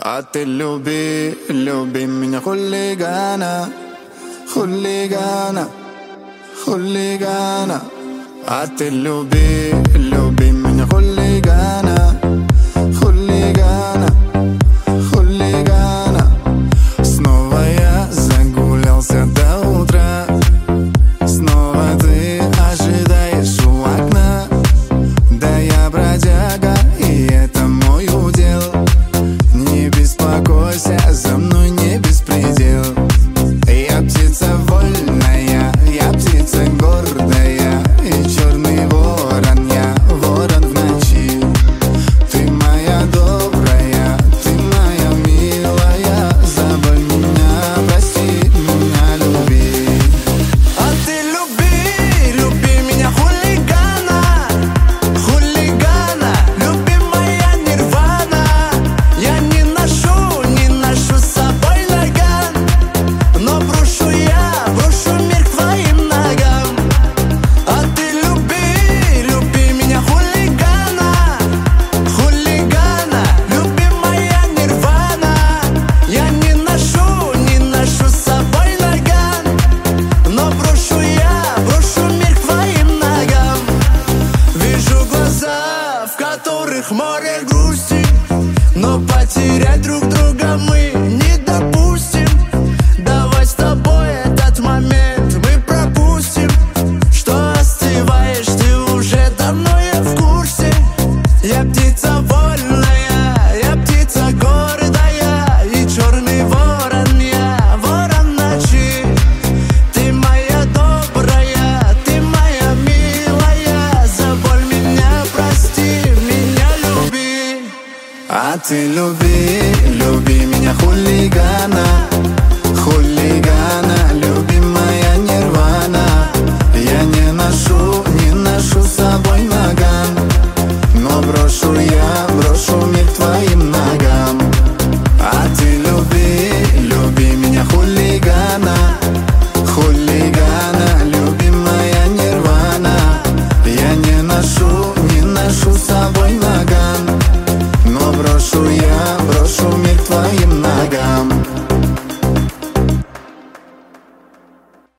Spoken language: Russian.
А ты люби, люби меня, хулигана, хулигана, хулигана. А ты люби, люби меня, хулигана, хулигана, хулигана. Снова я загулялся до утра, снова ты ожидаешь у окна. Да я бродяга, и это мой удел. Не беспокойся, за мной не беспредел. Я птица вольная, я птица гордая, и черный ворон, я ворон в ночи. Ты моя добрая, ты моя милая, забудь меня, прости меня, люби. А ты люби, люби меня, хулигана, хулигана, люби моя нирвана. Я не ношу с собой наган, но брошу мир к твоим ногам. А ты люби, люби меня, хулигана, хулигана, люби моя нирвана. Я не ношу с собой наган, но брошу мир к твоим ногам. Вижу глаза, в которых море грусти, но потерять друг друга мы не допустим. Давай с тобой этот момент мы пропустим. Что остываешь, ты уже давно, я в курсе. Я птица вольная, я птица гордая, и черный ворон, я ворон ночи. Ты моя добрая, ты моя милая, заболь меня, прости меня, люби. А ты люби, люби меня, хулигана, хулигана, люби моя нирвана. Я не ношу с собой наган, но брошу мир к твоим ногам. А ты люби, люби меня, хулигана, хулигана, люби моя нирвана. Я не ношу с собой